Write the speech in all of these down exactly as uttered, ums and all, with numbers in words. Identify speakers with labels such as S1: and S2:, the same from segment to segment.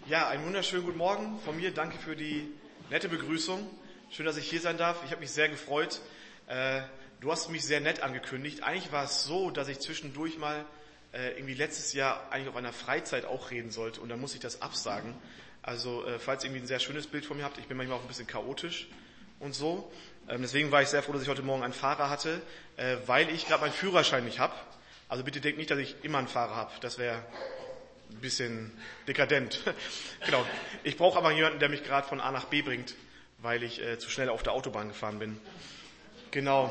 S1: Ja, einen wunderschönen guten Morgen von mir. Danke für die nette Begrüßung. Schön, dass ich hier sein darf. Ich habe mich sehr gefreut. Äh, du hast mich sehr nett angekündigt. Eigentlich war es so, dass ich zwischendurch mal äh, irgendwie letztes Jahr eigentlich auf einer Freizeit auch reden sollte und dann muss ich das absagen. Also äh, falls ihr irgendwie ein sehr schönes Bild von mir habt, ich bin manchmal auch ein bisschen chaotisch und so. Ähm, deswegen war ich sehr froh, dass ich heute Morgen einen Fahrer hatte, äh, weil ich gerade meinen Führerschein nicht habe. Also bitte denkt nicht, dass ich immer einen Fahrer habe. Das wäre ein bisschen dekadent. Genau. Ich brauche aber jemanden, der mich gerade von A nach B bringt, weil ich äh, zu schnell auf der Autobahn gefahren bin. Genau.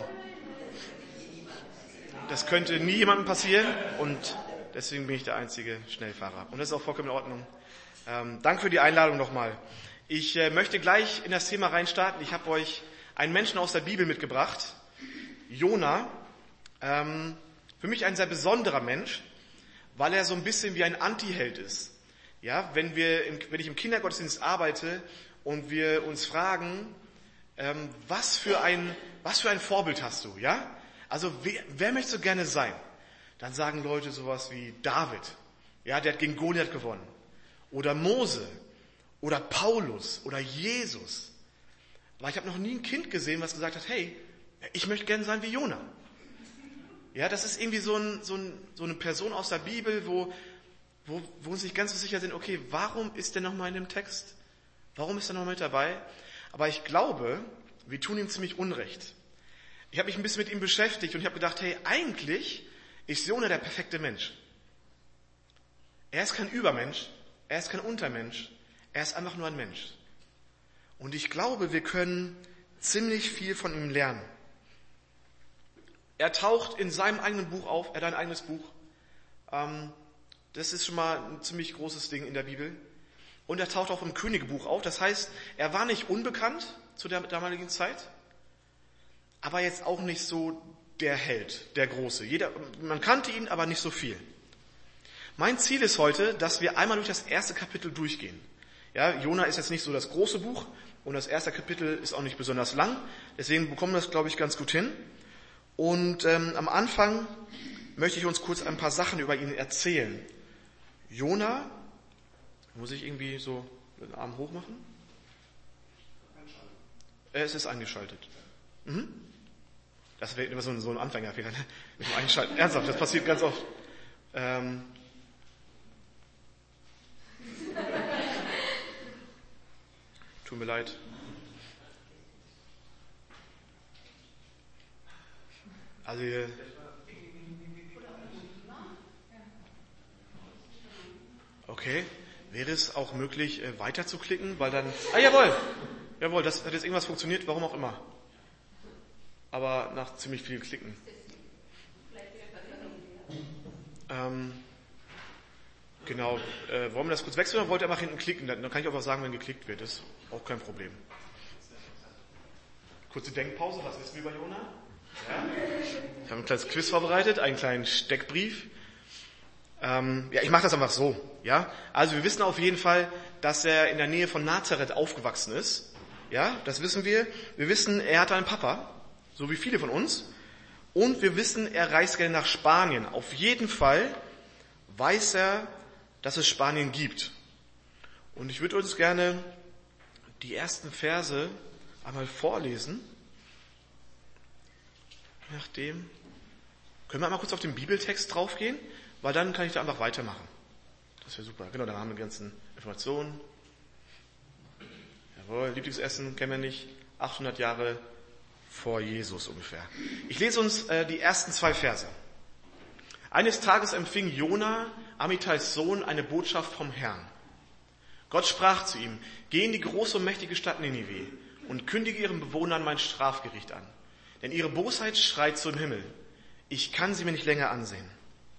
S1: Das könnte nie jemandem passieren und deswegen bin ich der einzige Schnellfahrer. Und das ist auch vollkommen in Ordnung. Ähm, danke für die Einladung nochmal. Ich äh, möchte gleich in das Thema reinstarten. Ich habe euch einen Menschen aus der Bibel mitgebracht, Jona. Ähm, für mich ein sehr besonderer Mensch, weil er so ein bisschen wie ein Antiheld ist. Ja, wenn wir, im, wenn ich im Kindergottesdienst arbeite und wir uns fragen, ähm, was für ein, was für ein Vorbild hast du, ja? Also wer, wer möchtest du gerne sein? Dann sagen Leute sowas wie David, ja, der hat gegen Goliath gewonnen, oder Mose, oder Paulus, oder Jesus. Aber ich habe noch nie ein Kind gesehen, was gesagt hat, hey, ich möchte gerne sein wie Jona. Ja, das ist irgendwie so, ein, so, ein, so eine Person aus der Bibel, wo, wo, wo uns nicht ganz so sicher sind, okay, warum ist der nochmal in dem Text? Warum ist er nochmal mit dabei? Aber ich glaube, wir tun ihm ziemlich Unrecht. Ich habe mich ein bisschen mit ihm beschäftigt und ich habe gedacht, hey, eigentlich ist Jona der perfekte Mensch. Er ist kein Übermensch, er ist kein Untermensch, er ist einfach nur ein Mensch. Und ich glaube, wir können ziemlich viel von ihm lernen. Er taucht in seinem eigenen Buch auf, er hat ein eigenes Buch. Ähm, das ist schon mal ein ziemlich großes Ding in der Bibel. Und er taucht auch im Königebuch auf. Das heißt, er war nicht unbekannt zu der damaligen Zeit, aber jetzt auch nicht so der Held, der Große. Jeder, man kannte ihn, aber nicht so viel. Mein Ziel ist heute, dass wir einmal durch das erste Kapitel durchgehen. Ja, Jona ist jetzt nicht so das große Buch und das erste Kapitel ist auch nicht besonders lang. Deswegen bekommen wir das, glaube ich, ganz gut hin. Und ähm, am Anfang möchte ich uns kurz ein paar Sachen über ihn erzählen. Jona, muss ich irgendwie so den Arm hoch machen? Äh, es ist eingeschaltet. Mhm. Das wäre immer so ein, so ein Anfängerfehler, ne? Mit dem Einschalten. Ernsthaft, das passiert ganz oft. Ähm Tut mir leid. Also hier. Okay. Wäre es auch möglich, äh, weiter zu klicken? Weil dann. Ah, jawohl! Jawohl, das hat jetzt irgendwas funktioniert, warum auch immer. Aber nach ziemlich viel Klicken. Ähm, genau. Äh, wollen wir das kurz wechseln oder wollt ihr einfach hinten klicken? Dann, dann kann ich auch was sagen, wenn geklickt wird. Das ist auch kein Problem. Kurze Denkpause, was wissen wir über Jona? Ja. Ich habe ein kleines Quiz vorbereitet, einen kleinen Steckbrief. Ähm, ja, ich mache das einfach so. Ja, also wir wissen auf jeden Fall, dass er in der Nähe von Nazareth aufgewachsen ist. Ja, das wissen wir. Wir wissen, er hatte einen Papa, so wie viele von uns. Und wir wissen, er reist gerne nach Spanien. Auf jeden Fall weiß er, dass es Spanien gibt. Und ich würde uns gerne die ersten Verse einmal vorlesen. Je nachdem. Können wir einmal kurz auf den Bibeltext draufgehen? Weil dann kann ich da einfach weitermachen. Das wäre super. Genau, da haben wir die ganzen Informationen. Jawohl, Lieblingsessen kennen wir nicht. achthundert Jahre vor Jesus ungefähr. Ich lese uns äh, die ersten zwei Verse. Eines Tages empfing Jona, Amittais Sohn, eine Botschaft vom Herrn. Gott sprach zu ihm, geh in die große und mächtige Stadt Ninive und kündige ihren Bewohnern mein Strafgericht an. Denn ihre Bosheit schreit zum Himmel. Ich kann sie mir nicht länger ansehen.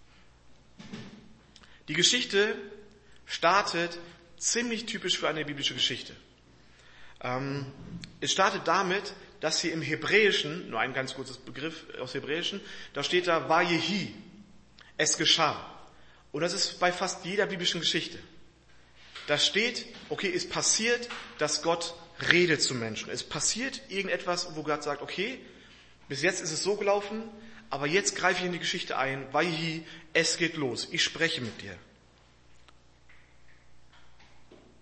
S1: Die Geschichte startet ziemlich typisch für eine biblische Geschichte. Ähm, es startet damit, dass hier im Hebräischen, nur ein ganz kurzes Begriff aus Hebräischen, da steht da Vayehi. Es geschah. Und das ist bei fast jeder biblischen Geschichte. Da steht, okay, es passiert, dass Gott redet zu Menschen. Es passiert irgendetwas, wo Gott sagt, okay, bis jetzt ist es so gelaufen, aber jetzt greife ich in die Geschichte ein. Vayehi, es geht los. Ich spreche mit dir.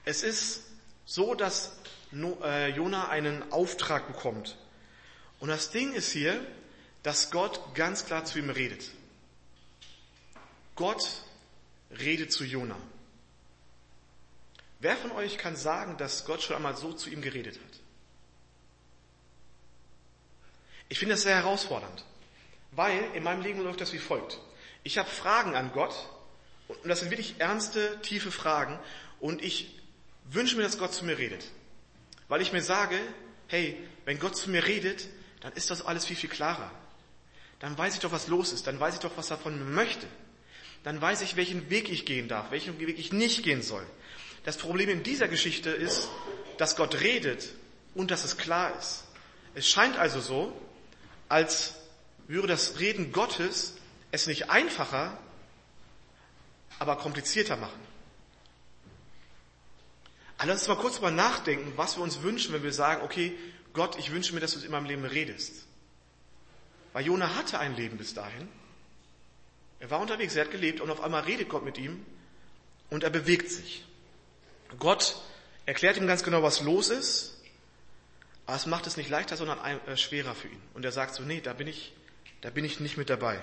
S1: Es ist so, dass Jona einen Auftrag bekommt. Und das Ding ist hier, dass Gott ganz klar zu ihm redet. Gott redet zu Jona. Wer von euch kann sagen, dass Gott schon einmal so zu ihm geredet hat? Ich finde das sehr herausfordernd, weil in meinem Leben läuft das wie folgt. Ich habe Fragen an Gott und das sind wirklich ernste, tiefe Fragen und ich wünsche mir, dass Gott zu mir redet. Weil ich mir sage, hey, wenn Gott zu mir redet, dann ist das alles viel, viel klarer. Dann weiß ich doch, was los ist, dann weiß ich doch, was er von mir möchte. Dann weiß ich, welchen Weg ich gehen darf, welchen Weg ich nicht gehen soll. Das Problem in dieser Geschichte ist, dass Gott redet und dass es klar ist. Es scheint also so, als würde das Reden Gottes es nicht einfacher, aber komplizierter machen. Also lass uns mal kurz drüber nachdenken, was wir uns wünschen, wenn wir sagen, okay, Gott, ich wünsche mir, dass du in meinem Leben redest. Weil Jona hatte ein Leben bis dahin. Er war unterwegs, er hat gelebt und auf einmal redet Gott mit ihm und er bewegt sich. Gott erklärt ihm ganz genau, was los ist, aber es macht es nicht leichter, sondern schwerer für ihn. Und er sagt so, nee, da bin ich, da bin ich nicht mit dabei.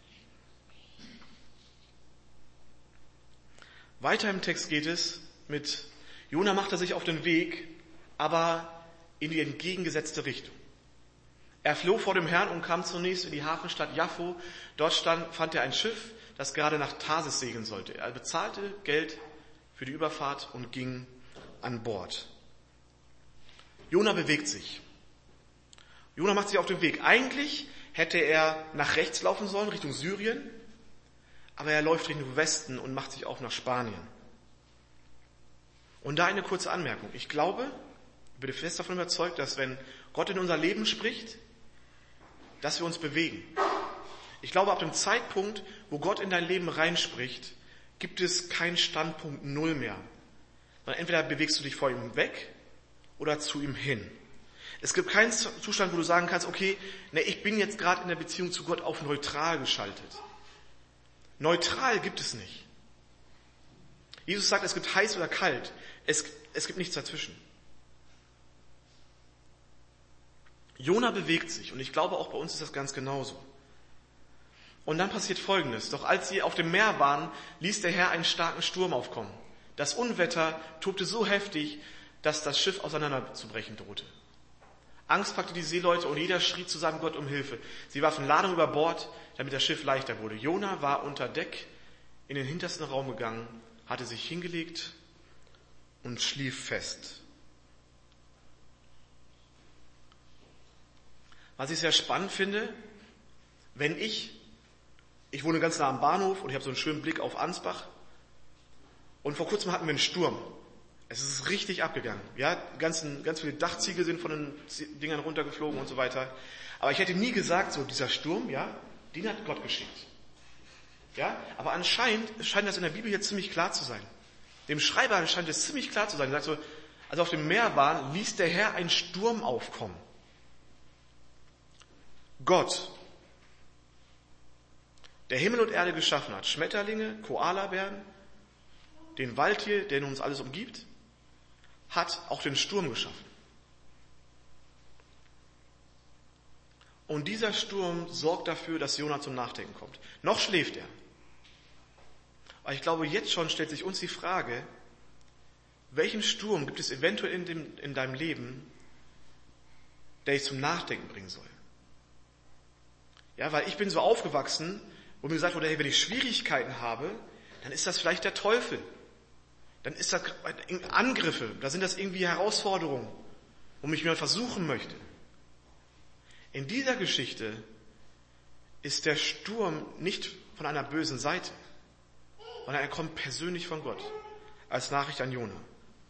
S1: Weiter im Text geht es mit, Jona machte sich auf den Weg, aber in die entgegengesetzte Richtung. Er floh vor dem Herrn und kam zunächst in die Hafenstadt Jaffo. Dort stand, fand er ein Schiff, das gerade nach Tarsis segeln sollte. Er bezahlte Geld für die Überfahrt und ging an Bord. Jona bewegt sich. Jona macht sich auf den Weg. Eigentlich hätte er nach rechts laufen sollen, Richtung Syrien, aber er läuft Richtung Westen und macht sich auf nach Spanien. Und da eine kurze Anmerkung. Ich glaube, ich bin fest davon überzeugt, dass wenn Gott in unser Leben spricht, dass wir uns bewegen. Ich glaube, ab dem Zeitpunkt, wo Gott in dein Leben reinspricht, gibt es keinen Standpunkt Null mehr. Sondern entweder bewegst du dich vor ihm weg oder zu ihm hin. Es gibt keinen Zustand, wo du sagen kannst, okay, ne, ich bin jetzt gerade in der Beziehung zu Gott auf neutral geschaltet. Neutral gibt es nicht. Jesus sagt, es gibt heiß oder kalt. Es, es gibt nichts dazwischen. Jona bewegt sich und ich glaube, auch bei uns ist das ganz genauso. Und dann passiert Folgendes. Doch als sie auf dem Meer waren, ließ der Herr einen starken Sturm aufkommen. Das Unwetter tobte so heftig, dass das Schiff auseinanderzubrechen drohte. Angst packte die Seeleute und jeder schrie zu seinem Gott um Hilfe. Sie warfen Ladung über Bord, damit das Schiff leichter wurde. Jona war unter Deck in den hintersten Raum gegangen, hatte sich hingelegt und schlief fest. Was ich sehr spannend finde, wenn ich, ich wohne ganz nah am Bahnhof und ich habe so einen schönen Blick auf Ansbach und vor kurzem hatten wir einen Sturm. Es ist richtig abgegangen. Ja, ganzen, ganz viele Dachziegel sind von den Dingern runtergeflogen und so weiter. Aber ich hätte nie gesagt, so dieser Sturm, ja, den hat Gott geschickt. Ja, aber anscheinend scheint das in der Bibel jetzt ziemlich klar zu sein. Dem Schreiber scheint es ziemlich klar zu sein. Er sagt so, als auf dem Meer waren, ließ der Herr einen Sturm aufkommen. Gott, der Himmel und Erde geschaffen hat, Schmetterlinge, Koalabären, den Wald hier, der uns alles umgibt, hat auch den Sturm geschaffen. Und dieser Sturm sorgt dafür, dass Jona zum Nachdenken kommt. Noch schläft er. Aber ich glaube, jetzt schon stellt sich uns die Frage, welchen Sturm gibt es eventuell in, dem, in deinem Leben, der dich zum Nachdenken bringen soll? Ja, weil ich bin so aufgewachsen, wo mir gesagt wurde, hey, wenn ich Schwierigkeiten habe, dann ist das vielleicht der Teufel. Dann ist das Angriffe, da sind das irgendwie Herausforderungen, wo mich jemand versuchen möchte. In dieser Geschichte ist der Sturm nicht von einer bösen Seite, sondern er kommt persönlich von Gott, als Nachricht an Jona.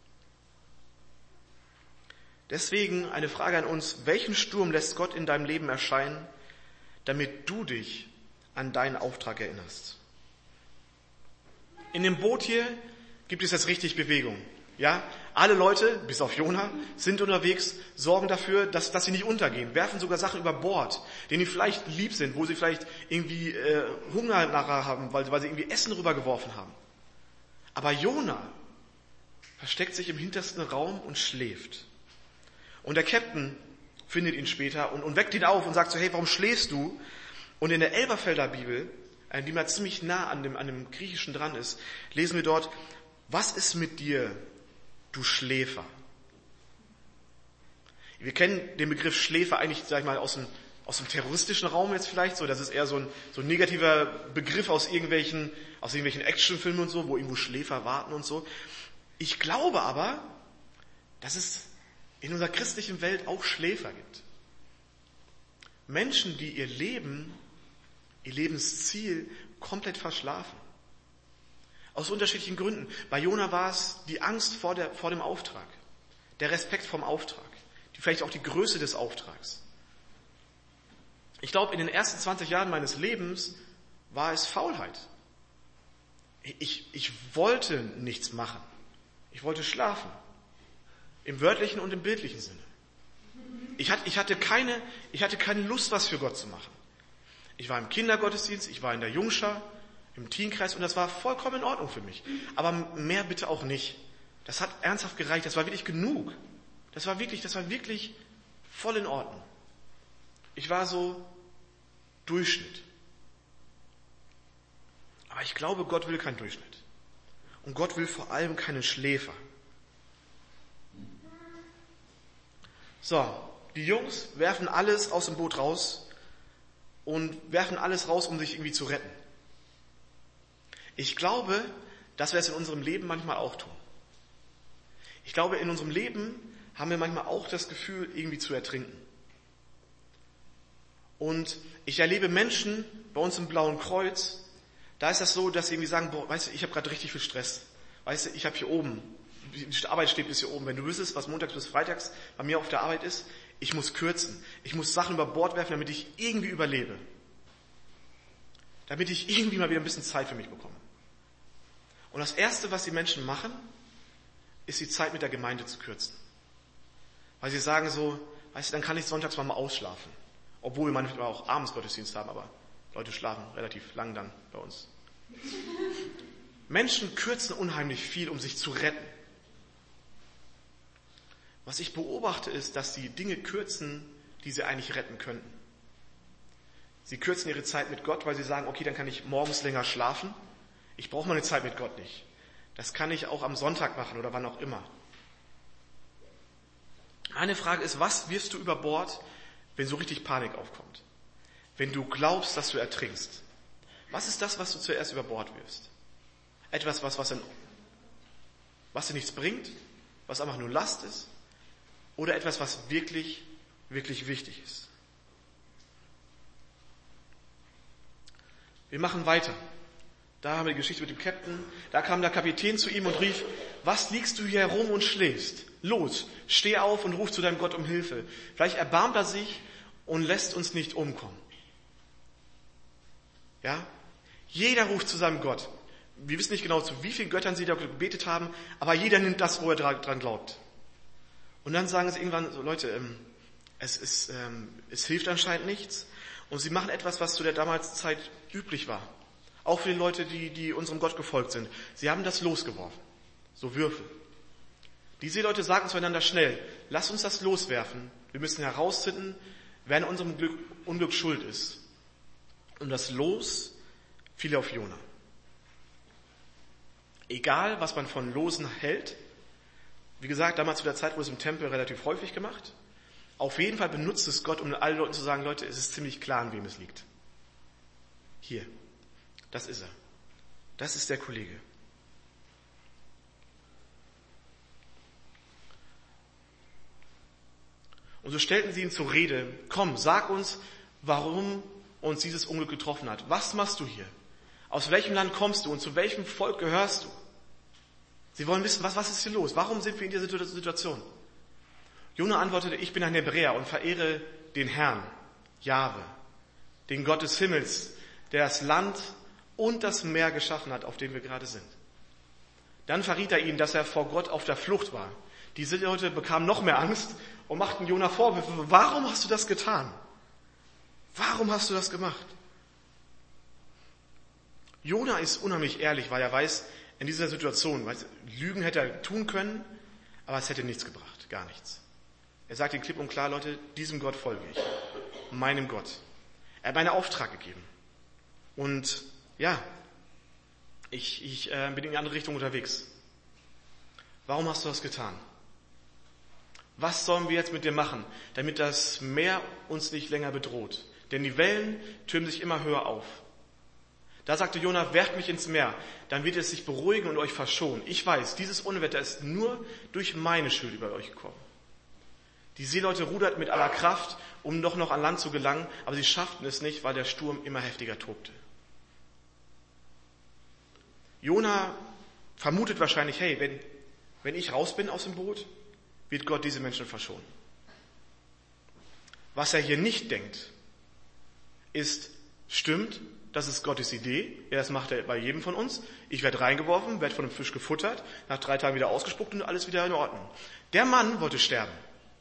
S1: Deswegen eine Frage an uns, welchen Sturm lässt Gott in deinem Leben erscheinen, damit du dich an deinen Auftrag erinnerst? In dem Boot hier gibt es jetzt richtig Bewegung. Ja, alle Leute, bis auf Jona, sind unterwegs, sorgen dafür, dass, dass sie nicht untergehen, werfen sogar Sachen über Bord, denen die vielleicht lieb sind, wo sie vielleicht irgendwie äh, Hunger nachher haben, weil, weil sie irgendwie Essen rübergeworfen haben. Aber Jona versteckt sich im hintersten Raum und schläft. Und der Captain findet ihn später und, und weckt ihn auf und sagt so, hey, warum schläfst du? Und in der Elberfelder Bibel, die mal ziemlich nah an dem, an dem Griechischen dran ist, lesen wir dort, was ist mit dir, du Schläfer? Wir kennen den Begriff Schläfer eigentlich, sag ich mal, aus dem, aus dem terroristischen Raum jetzt vielleicht so. Das ist eher so ein, so ein negativer Begriff aus irgendwelchen, aus irgendwelchen Actionfilmen und so, wo irgendwo Schläfer warten und so. Ich glaube aber, dass es in unserer christlichen Welt auch Schläfer gibt. Menschen, die ihr Leben, ihr Lebensziel komplett verschlafen. Aus unterschiedlichen Gründen. Bei Jona war es die Angst vor, der, vor dem Auftrag, der Respekt vom Auftrag, die, vielleicht auch die Größe des Auftrags. Ich glaube, in den ersten zwanzig Jahren meines Lebens war es Faulheit. Ich, ich wollte nichts machen. Ich wollte schlafen. Im wörtlichen und im bildlichen Sinne. Ich hatte, ich hatte keine, ich hatte keine Lust, was für Gott zu machen. Ich war im Kindergottesdienst, ich war in der Jungschar, im Teenkreis und das war vollkommen in Ordnung für mich. Aber mehr bitte auch nicht. Das hat ernsthaft gereicht, das war wirklich genug. Das war wirklich, das war wirklich voll in Ordnung. Ich war so Durchschnitt. Aber ich glaube, Gott will keinen Durchschnitt. Und Gott will vor allem keine Schläfer. So, die Jungs werfen alles aus dem Boot raus und werfen alles raus, um sich irgendwie zu retten. Ich glaube, dass wir es in unserem Leben manchmal auch tun. Ich glaube, in unserem Leben haben wir manchmal auch das Gefühl, irgendwie zu ertrinken. Und ich erlebe Menschen bei uns im Blauen Kreuz, da ist das so, dass sie irgendwie sagen, boah, weißt du, ich habe gerade richtig viel Stress. Weißt du, ich habe hier oben, die Arbeit steht bis hier oben. Wenn du wüsstest, was montags bis freitags bei mir auf der Arbeit ist, ich muss kürzen. Ich muss Sachen über Bord werfen, damit ich irgendwie überlebe. Damit ich irgendwie mal wieder ein bisschen Zeit für mich bekomme. Und das Erste, was die Menschen machen, ist die Zeit mit der Gemeinde zu kürzen. Weil sie sagen so, weißt du, dann kann ich sonntags mal ausschlafen. Obwohl wir manchmal auch abends Gottesdienst haben, aber Leute schlafen relativ lang dann bei uns. Menschen kürzen unheimlich viel, um sich zu retten. Was ich beobachte, ist, dass sie Dinge kürzen, die sie eigentlich retten könnten. Sie kürzen ihre Zeit mit Gott, weil sie sagen, okay, dann kann ich morgens länger schlafen. Ich brauche meine Zeit mit Gott nicht. Das kann ich auch am Sonntag machen oder wann auch immer. Meine Frage ist, was wirfst du über Bord, wenn so richtig Panik aufkommt? Wenn du glaubst, dass du ertrinkst? Was ist das, was du zuerst über Bord wirfst? Etwas, was, was, in, was dir nichts bringt? Was einfach nur Last ist? Oder etwas, was wirklich, wirklich wichtig ist? Wir machen weiter. Da haben wir die Geschichte mit dem Captain. Da kam der Kapitän zu ihm und rief, was liegst du hier herum und schläfst? Los, steh auf und ruf zu deinem Gott um Hilfe. Vielleicht erbarmt er sich und lässt uns nicht umkommen. Ja? Jeder ruft zu seinem Gott. Wir wissen nicht genau, zu wie vielen Göttern sie da gebetet haben, aber jeder nimmt das, wo er dran glaubt. Und dann sagen sie irgendwann so, Leute, ähm, es, ist, ähm, es hilft anscheinend nichts. Und sie machen etwas, was zu der damaligen Zeit üblich war. Auch für die Leute, die, die unserem Gott gefolgt sind. Sie haben das losgeworfen. So Würfel. Die Seeleute sagten zueinander schnell, lass uns das loswerfen. Wir müssen herausfinden, wer an unserem Glück, Unglück schuld ist. Und das Los fiel auf Jona. Egal, was man von Losen hält. Wie gesagt, damals zu der Zeit wurde es im Tempel relativ häufig gemacht. Auf jeden Fall benutzt es Gott, um allen Leuten zu sagen, Leute, es ist ziemlich klar, an wem es liegt. Hier. Das ist er. Das ist der Kollege. Und so stellten sie ihn zur Rede. Komm, sag uns, warum uns dieses Unglück getroffen hat. Was machst du hier? Aus welchem Land kommst du und zu welchem Volk gehörst du? Sie wollen wissen, was, was ist hier los? Warum sind wir in dieser Situation? Jona antwortete, ich bin ein Hebräer und verehre den Herrn, Jahwe, den Gott des Himmels, der das Land und das Meer geschaffen hat, auf dem wir gerade sind. Dann verriet er ihnen, dass er vor Gott auf der Flucht war. Diese Leute bekamen noch mehr Angst und machten Jona Vorwürfe. Warum hast du das getan? Warum hast du das gemacht? Jona ist unheimlich ehrlich, weil er weiß, in dieser Situation. Weißt, Lügen hätte er tun können, aber es hätte nichts gebracht, gar nichts. Er sagt klipp und klar, Leute, diesem Gott folge ich, meinem Gott. Er hat mir einen Auftrag gegeben. Und ja, ich, ich äh, bin in die andere Richtung unterwegs. Warum hast du das getan? Was sollen wir jetzt mit dir machen, damit das Meer uns nicht länger bedroht? Denn die Wellen türmen sich immer höher auf. Da sagte Jona, werft mich ins Meer, dann wird es sich beruhigen und euch verschonen. Ich weiß, dieses Unwetter ist nur durch meine Schuld über euch gekommen. Die Seeleute ruderten mit aller Kraft, um doch noch an Land zu gelangen, aber sie schafften es nicht, weil der Sturm immer heftiger tobte. Jona vermutet wahrscheinlich, hey, wenn, wenn ich raus bin aus dem Boot, wird Gott diese Menschen verschonen. Was er hier nicht denkt, ist, stimmt, das ist Gottes Idee. Ja, das macht er bei jedem von uns. Ich werde reingeworfen, werde von einem Fisch gefuttert, nach drei Tagen wieder ausgespuckt und alles wieder in Ordnung. Der Mann wollte sterben.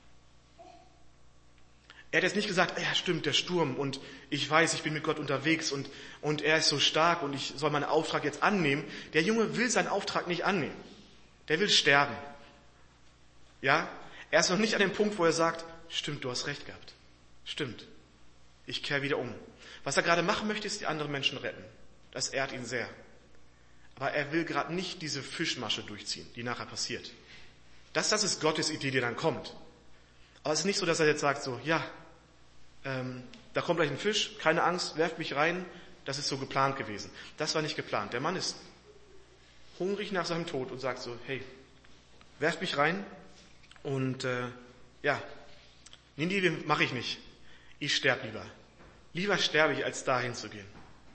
S1: Er hat jetzt nicht gesagt, ja stimmt, der Sturm und ich weiß, ich bin mit Gott unterwegs und, und er ist so stark und ich soll meinen Auftrag jetzt annehmen. Der Junge will seinen Auftrag nicht annehmen. Der will sterben. Ja, er ist noch nicht an dem Punkt, wo er sagt, stimmt, du hast recht gehabt. Stimmt. Ich kehre wieder um. Was er gerade machen möchte, ist die anderen Menschen retten. Das ehrt ihn sehr. Aber er will gerade nicht diese Fischmasche durchziehen, die nachher passiert. Das, das ist Gottes Idee, die dann kommt. Aber es ist nicht so, dass er jetzt sagt so, ja, ähm, da kommt gleich ein Fisch, keine Angst, werft mich rein, das ist so geplant gewesen. Das war nicht geplant. Der Mann ist hungrig nach seinem Tod und sagt so, hey, werft mich rein und äh, ja, Ninive mache ich nicht. Ich sterbe lieber. Lieber sterbe ich, als dahin zu gehen.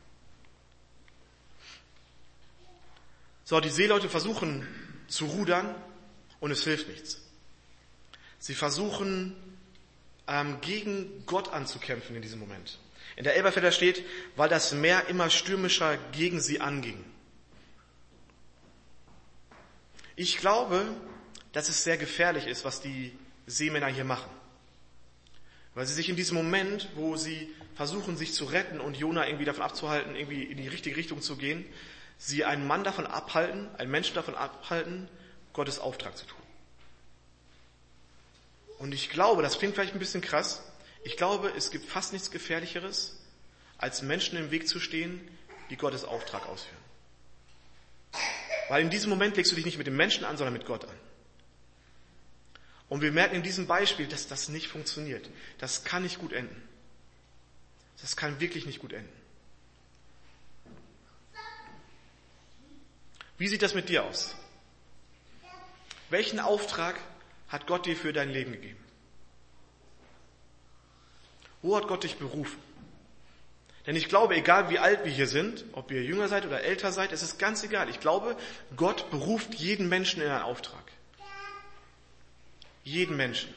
S1: So, die Seeleute versuchen zu rudern und es hilft nichts. Sie versuchen, ähm, gegen Gott anzukämpfen in diesem Moment. In der Elberfelder steht, weil das Meer immer stürmischer gegen sie anging. Ich glaube, dass es sehr gefährlich ist, was die Seemänner hier machen. Weil sie sich in diesem Moment, wo sie versuchen, sich zu retten und Jona irgendwie davon abzuhalten, irgendwie in die richtige Richtung zu gehen, sie einen Mann davon abhalten, einen Menschen davon abhalten, Gottes Auftrag zu tun. Und ich glaube, das klingt vielleicht ein bisschen krass, ich glaube, es gibt fast nichts Gefährlicheres, als Menschen im Weg zu stehen, die Gottes Auftrag ausführen. Weil in diesem Moment legst du dich nicht mit dem Menschen an, sondern mit Gott an. Und wir merken in diesem Beispiel, dass das nicht funktioniert. Das kann nicht gut enden. Das kann wirklich nicht gut enden. Wie sieht das mit dir aus? Welchen Auftrag hat Gott dir für dein Leben gegeben? Wo hat Gott dich berufen? Denn ich glaube, egal wie alt wir hier sind, ob ihr jünger seid oder älter seid, es ist ganz egal. Ich glaube, Gott beruft jeden Menschen in einen Auftrag. Jeden Menschen.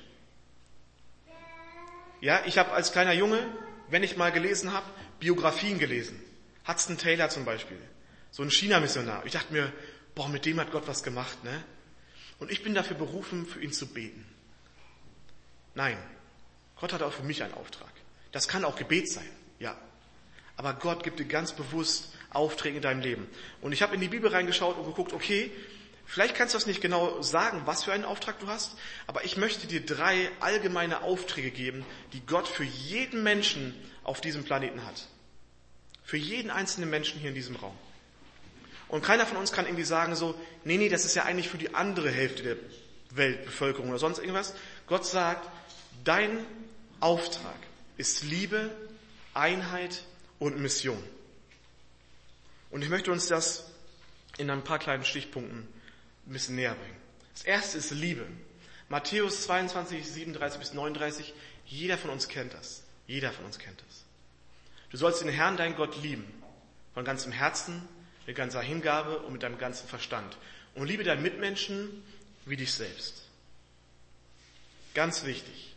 S1: Ja, ich habe als kleiner Junge, wenn ich mal gelesen habe, Biografien gelesen. Hudson Taylor zum Beispiel, so ein China-Missionar. Ich dachte mir, boah, mit dem hat Gott was gemacht, ne? Und ich bin dafür berufen, für ihn zu beten. Nein, Gott hat auch für mich einen Auftrag. Das kann auch Gebet sein, ja. Aber Gott gibt dir ganz bewusst Aufträge in deinem Leben. Und ich habe in die Bibel reingeschaut und geguckt, okay, vielleicht kannst du das nicht genau sagen, was für einen Auftrag du hast, aber ich möchte dir drei allgemeine Aufträge geben, die Gott für jeden Menschen auf diesem Planeten hat. Für jeden einzelnen Menschen hier in diesem Raum. Und keiner von uns kann irgendwie sagen so, nee, nee, das ist ja eigentlich für die andere Hälfte der Weltbevölkerung oder sonst irgendwas. Gott sagt, dein Auftrag ist Liebe, Einheit und Mission. Und ich möchte uns das in ein paar kleinen Stichpunkten ein bisschen näher bringen. Das erste ist Liebe. Matthäus zweiundzwanzig, siebenunddreißig bis neununddreißig. Jeder von uns kennt das. Jeder von uns kennt das. Du sollst den Herrn, deinen Gott, lieben. Von ganzem Herzen, mit ganzer Hingabe und mit deinem ganzen Verstand. Und liebe deinen Mitmenschen wie dich selbst. Ganz wichtig.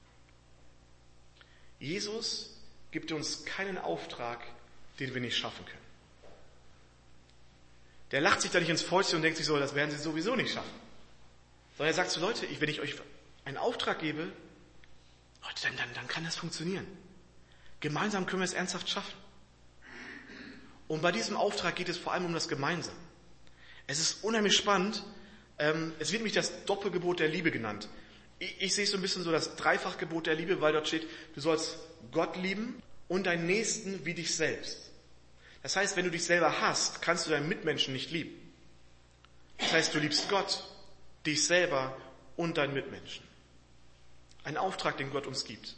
S1: Jesus gibt uns keinen Auftrag, den wir nicht schaffen können. Der lacht sich da nicht ins Fäustchen und denkt sich so, das werden sie sowieso nicht schaffen. Sondern er sagt so, Leute, wenn ich euch einen Auftrag gebe, Leute, dann, dann, dann kann das funktionieren. Gemeinsam können wir es ernsthaft schaffen. Und bei diesem Auftrag geht es vor allem um das Gemeinsam. Es ist unheimlich spannend. Ähm, es wird nämlich das Doppelgebot der Liebe genannt. Ich, ich sehe es so ein bisschen so das Dreifachgebot der Liebe, weil dort steht, du sollst Gott lieben und deinen Nächsten wie dich selbst. Das heißt, wenn du dich selber hasst, kannst du deinen Mitmenschen nicht lieben. Das heißt, du liebst Gott, dich selber und deinen Mitmenschen. Ein Auftrag, den Gott uns gibt.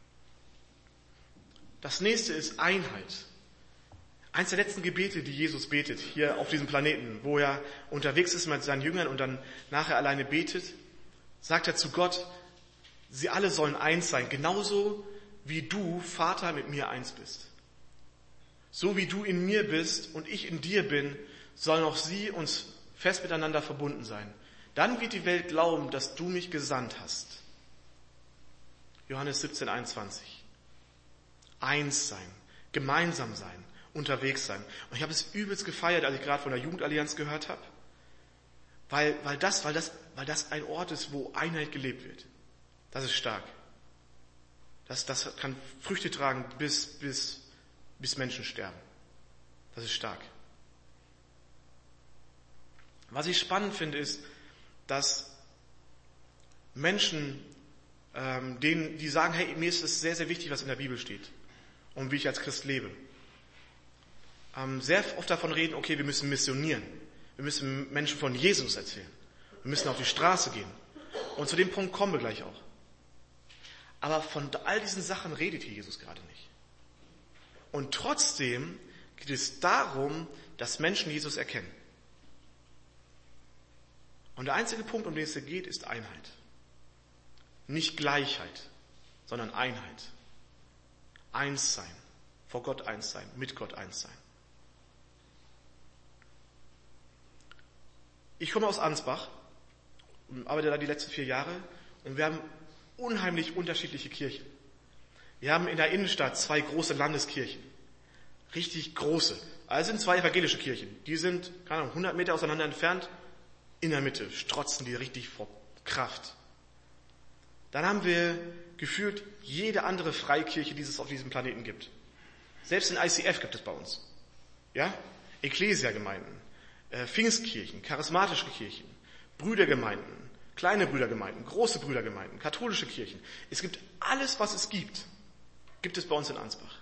S1: Das nächste ist Einheit. Eins der letzten Gebete, die Jesus betet, hier auf diesem Planeten, wo er unterwegs ist mit seinen Jüngern und dann nachher alleine betet, sagt er zu Gott, sie alle sollen eins sein, genauso wie du, Vater, mit mir eins bist. So wie du in mir bist und ich in dir bin, sollen auch sie uns fest miteinander verbunden sein. Dann wird die Welt glauben, dass du mich gesandt hast. Johannes siebzehn, einundzwanzig. Eins sein, gemeinsam sein, unterwegs sein. Und ich habe es übelst gefeiert, als ich gerade von der Jugendallianz gehört habe, weil, weil, das, weil, das, weil das ein Ort ist, wo Einheit gelebt wird. Das ist stark. Das, das kann Früchte tragen, bis, bis, bis Menschen sterben. Das ist stark. Was ich spannend finde, ist, dass Menschen, ähm, denen, die sagen, hey, mir ist es sehr, sehr wichtig, was in der Bibel steht und wie ich als Christ lebe, ähm, sehr oft davon reden, okay, wir müssen missionieren. Wir müssen Menschen von Jesus erzählen. Wir müssen auf die Straße gehen. Und zu dem Punkt kommen wir gleich auch. Aber von all diesen Sachen redet hier Jesus gerade nicht. Und trotzdem geht es darum, dass Menschen Jesus erkennen. Und der einzige Punkt, um den es hier geht, ist Einheit. Nicht Gleichheit, sondern Einheit. Eins sein. Vor Gott eins sein. Mit Gott eins sein. Ich komme aus Ansbach, arbeite da die letzten vier Jahre und wir haben unheimlich unterschiedliche Kirchen. Wir haben in der Innenstadt zwei große Landeskirchen. Richtig große. Also sind zwei evangelische Kirchen. Die sind, keine Ahnung, hundert Meter auseinander entfernt. In der Mitte strotzen die richtig vor Kraft. Dann haben wir gefühlt jede andere Freikirche, die es auf diesem Planeten gibt. Selbst in I C F gibt es bei uns. Ja? Ekklesia-Gemeinden, äh, Pfingstkirchen, charismatische Kirchen, Brüdergemeinden, kleine Brüdergemeinden, große Brüdergemeinden, katholische Kirchen. Es gibt alles, was es gibt, gibt es bei uns in Ansbach.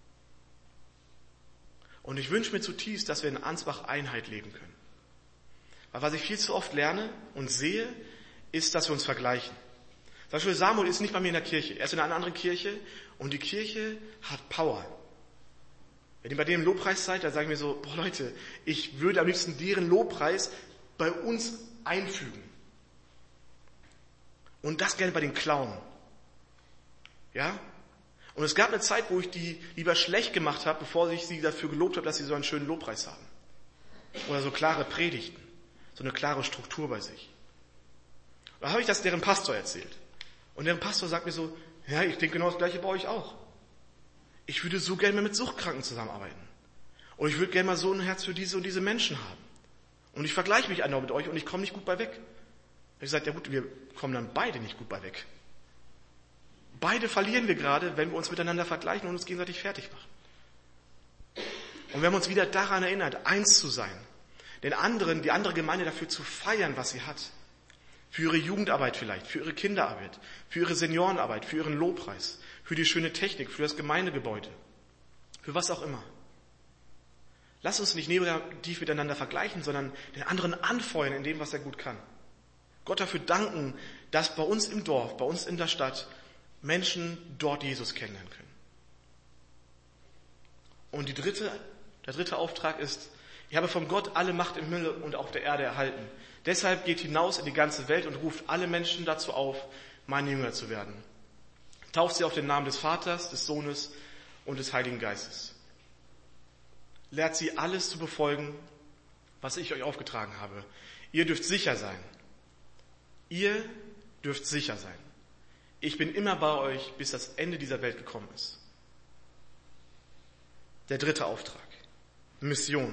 S1: Und ich wünsche mir zutiefst, dass wir in Ansbach Einheit leben können. Weil was ich viel zu oft lerne und sehe, ist, dass wir uns vergleichen. Zum Beispiel Samuel ist nicht bei mir in der Kirche. Er ist in einer anderen Kirche und die Kirche hat Power. Wenn ihr bei dem Lobpreis seid, dann sage ich mir so, boah Leute, ich würde am liebsten deren Lobpreis bei uns einfügen. Und das gerne bei den Clownen. Ja? Und es gab eine Zeit, wo ich die lieber schlecht gemacht habe, bevor ich sie dafür gelobt habe, dass sie so einen schönen Lobpreis haben. Oder so klare Predigten. So eine klare Struktur bei sich. Da habe ich das deren Pastor erzählt. Und deren Pastor sagt mir so, ja, ich denke genau das Gleiche bei euch auch. Ich würde so gerne mal mit Suchtkranken zusammenarbeiten. Und ich würde gerne mal so ein Herz für diese und diese Menschen haben. Und ich vergleiche mich andauernd mit euch und ich komme nicht gut bei weg. Und ich sage, ja gut, wir kommen dann beide nicht gut bei weg. Beide verlieren wir gerade, wenn wir uns miteinander vergleichen und uns gegenseitig fertig machen. Und wenn wir uns wieder daran erinnert, eins zu sein, den anderen, die andere Gemeinde dafür zu feiern, was sie hat. Für ihre Jugendarbeit vielleicht, für ihre Kinderarbeit, für ihre Seniorenarbeit, für ihren Lobpreis, für die schöne Technik, für das Gemeindegebäude, für was auch immer. Lass uns nicht negativ miteinander vergleichen, sondern den anderen anfeuern in dem, was er gut kann. Gott dafür danken, dass bei uns im Dorf, bei uns in der Stadt Menschen dort Jesus kennenlernen können. Und die dritte, der dritte Auftrag ist, ich habe von Gott alle Macht im Himmel und auf der Erde erhalten. Deshalb geht hinaus in die ganze Welt und ruft alle Menschen dazu auf, meine Jünger zu werden. Tauft sie auf den Namen des Vaters, des Sohnes und des Heiligen Geistes. Lehrt sie alles zu befolgen, was ich euch aufgetragen habe. Ihr dürft sicher sein. Ihr dürft sicher sein. Ich bin immer bei euch, bis das Ende dieser Welt gekommen ist. Der dritte Auftrag. Mission.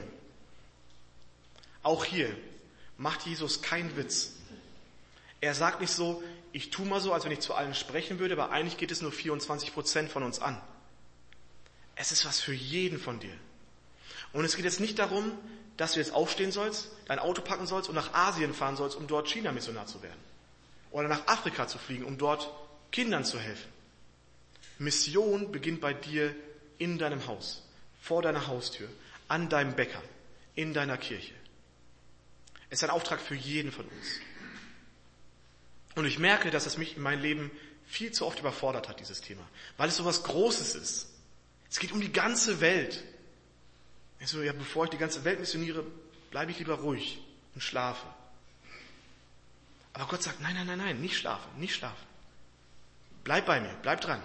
S1: Auch hier macht Jesus keinen Witz. Er sagt nicht so, ich tue mal so, als wenn ich zu allen sprechen würde, aber eigentlich geht es nur vierundzwanzig Prozent von uns an. Es ist was für jeden von dir. Und es geht jetzt nicht darum, dass du jetzt aufstehen sollst, dein Auto packen sollst und nach Asien fahren sollst, um dort China-Missionar zu werden. Oder nach Afrika zu fliegen, um dort Kindern zu helfen. Mission beginnt bei dir in deinem Haus, vor deiner Haustür, an deinem Bäcker, in deiner Kirche. Es ist ein Auftrag für jeden von uns. Und ich merke, dass es mich in meinem Leben viel zu oft überfordert hat, dieses Thema. Weil es so was Großes ist. Es geht um die ganze Welt. Ich so, ja, bevor ich die ganze Welt missioniere, bleibe ich lieber ruhig und schlafe. Aber Gott sagt, nein, nein, nein, nein, nicht schlafen, nicht schlafen. Bleib bei mir, bleib dran.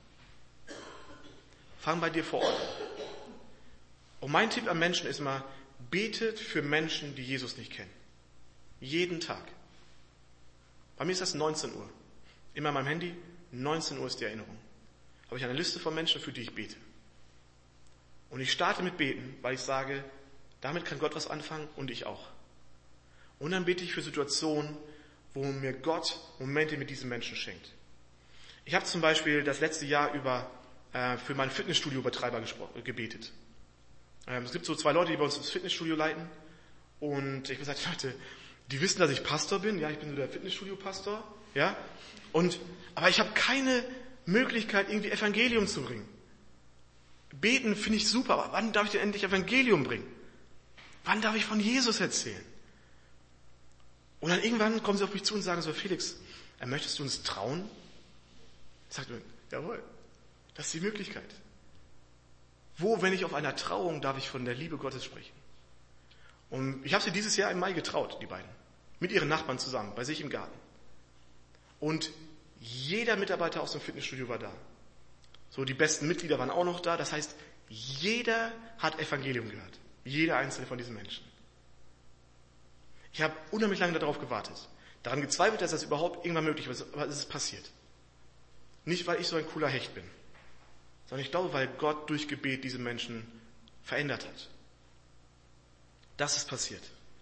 S1: Fang bei dir vor Ort an. Und mein Tipp an Menschen ist mal, betet für Menschen, die Jesus nicht kennen. Jeden Tag. Bei mir ist das neunzehn Uhr. Immer in meinem Handy, neunzehn Uhr ist die Erinnerung. Habe ich eine Liste von Menschen, für die ich bete. Und ich starte mit Beten, weil ich sage, damit kann Gott was anfangen und ich auch. Und dann bete ich für Situationen, wo mir Gott Momente mit diesen Menschen schenkt. Ich habe zum Beispiel das letzte Jahr über äh, für meinen Fitnessstudio-Betreiber gespro- gebetet. Ähm, es gibt so zwei Leute, die bei uns das Fitnessstudio leiten. Und ich habe gesagt, Leute, die wissen, dass ich Pastor bin. Ja, ich bin so der Fitnessstudio-Pastor. Ja. Und, aber ich habe keine Möglichkeit, irgendwie Evangelium zu bringen. Beten finde ich super, aber wann darf ich denn endlich Evangelium bringen? Wann darf ich von Jesus erzählen? Und dann irgendwann kommen sie auf mich zu und sagen so, Felix, möchtest du uns trauen? Ich sage, jawohl, das ist die Möglichkeit. Wo, wenn ich auf einer Trauung, darf ich von der Liebe Gottes sprechen? Und ich habe sie dieses Jahr im Mai getraut, die beiden. Mit ihren Nachbarn zusammen, bei sich im Garten. Und jeder Mitarbeiter aus dem Fitnessstudio war da. So, die besten Mitglieder waren auch noch da. Das heißt, jeder hat Evangelium gehört. Jeder einzelne von diesen Menschen. Ich habe unheimlich lange darauf gewartet. Daran gezweifelt, dass das überhaupt irgendwann möglich ist, aber es ist passiert. Nicht, weil ich so ein cooler Hecht bin, sondern ich glaube, weil Gott durch Gebet diese Menschen verändert hat. Das ist passiert.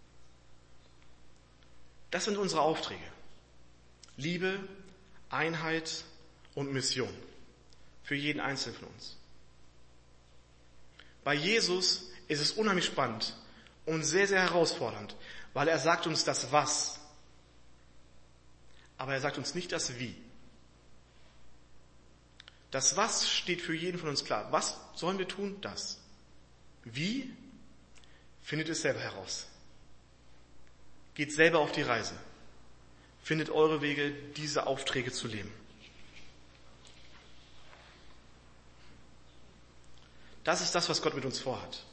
S1: Das sind unsere Aufträge. Liebe, Einheit und Mission. Für jeden Einzelnen von uns. Bei Jesus ist es unheimlich spannend und sehr, sehr herausfordernd, weil er sagt uns das Was, aber er sagt uns nicht das Wie. Das Was steht für jeden von uns klar. Was sollen wir tun? Das. Wie? Findet es selber heraus. Geht selber auf die Reise. Findet eure Wege, diese Aufträge zu leben. Das ist das, was Gott mit uns vorhat.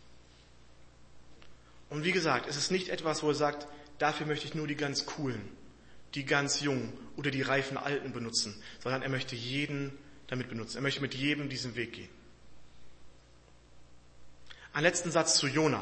S1: Und wie gesagt, es ist nicht etwas, wo er sagt, dafür möchte ich nur die ganz Coolen, die ganz Jungen oder die reifen Alten benutzen, sondern er möchte jeden damit benutzen. Er möchte mit jedem diesen Weg gehen. Ein letzten Satz zu Jona.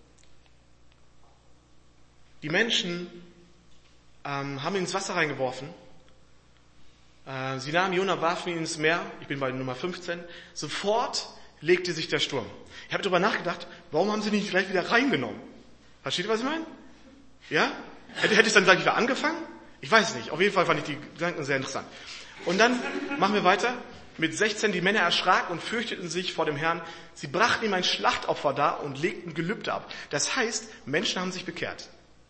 S1: Die Menschen ähm, haben ihn ins Wasser reingeworfen. Äh, sie nahmen Jona, warfen ihn ins Meer. Ich bin bei Nummer fünfzehn. Sofort legte sich der Sturm. Ich habe darüber nachgedacht, warum haben sie ihn nicht gleich wieder reingenommen? Versteht ihr, was ich meine? Ja? Hätte, hätte ich dann, sage ich, wieder angefangen? Ich weiß nicht. Auf jeden Fall fand ich die Gedanken sehr interessant. Und dann machen wir weiter. Mit sechzehn, die Männer erschraken und fürchteten sich vor dem Herrn. Sie brachten ihm ein Schlachtopfer dar und legten Gelübde ab. Das heißt, Menschen haben sich bekehrt.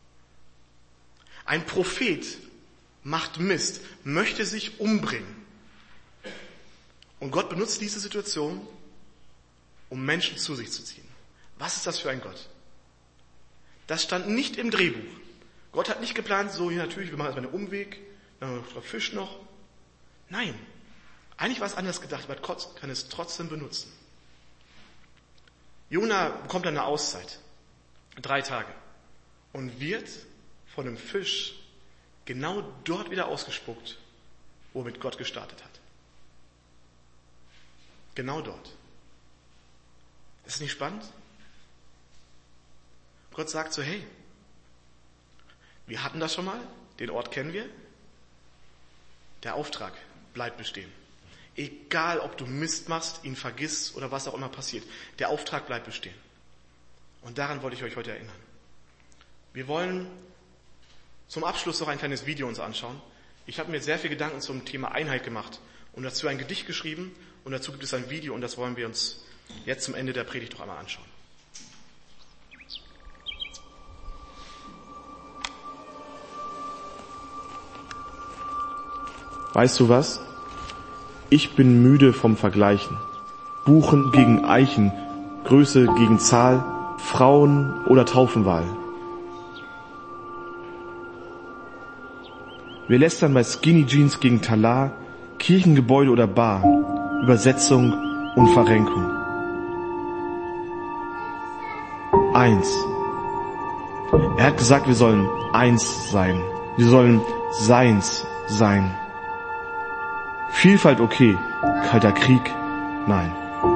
S1: Ein Prophet macht Mist, möchte sich umbringen. Und Gott benutzt diese Situation, um Menschen zu sich zu ziehen. Was ist das für ein Gott? Das stand nicht im Drehbuch. Gott hat nicht geplant, so hier natürlich, wir machen erstmal einen Umweg, dann Fisch noch. Nein, eigentlich war es anders gedacht, aber Gott kann es trotzdem benutzen. Jona bekommt eine Auszeit, drei Tage, und wird von einem Fisch genau dort wieder ausgespuckt, wo er mit Gott gestartet hat. Genau dort. Ist das nicht spannend? Gott sagt so, hey, wir hatten das schon mal, den Ort kennen wir. Der Auftrag bleibt bestehen. Egal, ob du Mist machst, ihn vergisst oder was auch immer passiert. Der Auftrag bleibt bestehen. Und daran wollte ich euch heute erinnern. Wir wollen zum Abschluss noch ein kleines Video uns anschauen. Ich habe mir sehr viel Gedanken zum Thema Einheit gemacht und dazu ein Gedicht geschrieben und dazu gibt es ein Video und das wollen wir uns jetzt zum Ende der Predigt noch einmal anschauen.
S2: Weißt du was? Ich bin müde vom Vergleichen. Buchen gegen Eichen, Größe gegen Zahl, Frauen oder Taufenwahl. Wir lästern bei Skinny Jeans gegen Talar, Kirchengebäude oder Bar, Übersetzung und Verrenkung. Eins. Er hat gesagt, wir sollen eins sein. Wir sollen seins sein. Vielfalt okay, kalter Krieg, nein.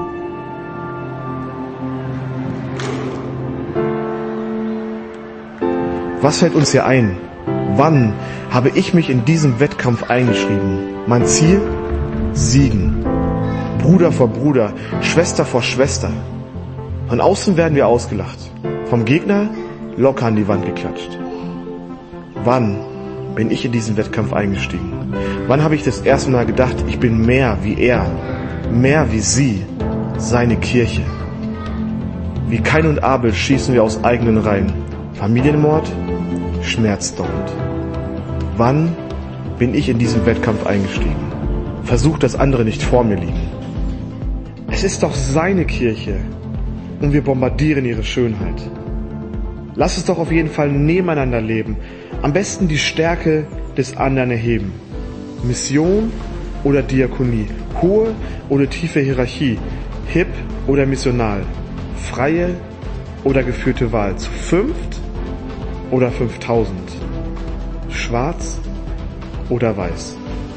S2: Was fällt uns hier ein? Wann habe ich mich in diesem Wettkampf eingeschrieben? Mein Ziel? Siegen. Bruder vor Bruder, Schwester vor Schwester. Von außen werden wir ausgelacht. Vom Gegner locker an die Wand geklatscht. Wann bin ich in diesen Wettkampf eingestiegen? Wann habe ich das erste Mal gedacht, ich bin mehr wie er, mehr wie sie, seine Kirche? Wie Kain und Abel schießen wir aus eigenen Reihen. Familienmord, schmerzdauernd. Wann bin ich in diesen Wettkampf eingestiegen? Versucht, dass andere nicht vor mir liegen. Es ist doch seine Kirche und wir bombardieren ihre Schönheit. Lass es doch auf jeden Fall nebeneinander leben. Am besten die Stärke des anderen erheben. Mission oder Diakonie, hohe oder tiefe Hierarchie, hip oder missional, freie oder geführte Wahl, zu fünft oder fünftausend, schwarz oder weiß.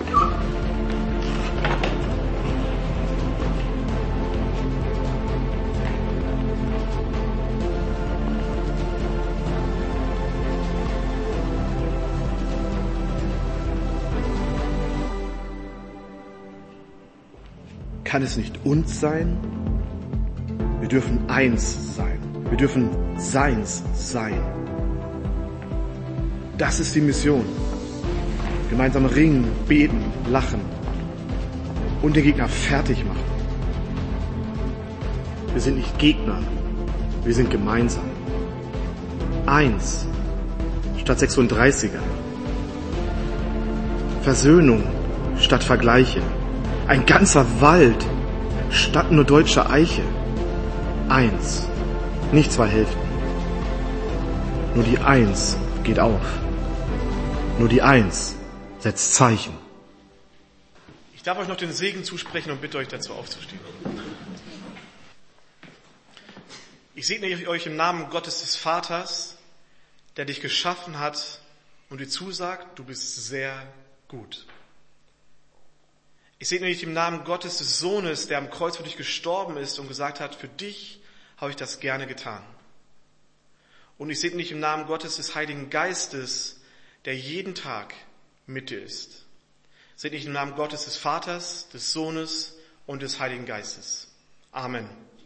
S2: Kann es nicht uns sein? Wir dürfen eins sein. Wir dürfen seins sein. Das ist die Mission. Gemeinsam ringen, beten, lachen und den Gegner fertig machen. Wir sind nicht Gegner, wir sind gemeinsam. Eins statt sechsunddreißiger. Versöhnung statt Vergleiche. Ein ganzer Wald statt nur deutsche Eiche. Eins, nicht zwei Hälften. Nur die Eins geht auf. Nur die Eins setzt Zeichen.
S1: Ich darf euch noch den Segen zusprechen und bitte euch dazu aufzustehen. Ich segne euch im Namen Gottes des Vaters, der dich geschaffen hat und dir zusagt, du bist sehr gut. Ich segne dich im Namen Gottes des Sohnes, der am Kreuz für dich gestorben ist und gesagt hat, für dich habe ich das gerne getan. Und ich segne dich im Namen Gottes des Heiligen Geistes, der jeden Tag mit dir ist. Ich segne dich im Namen Gottes des Vaters, des Sohnes und des Heiligen Geistes. Amen.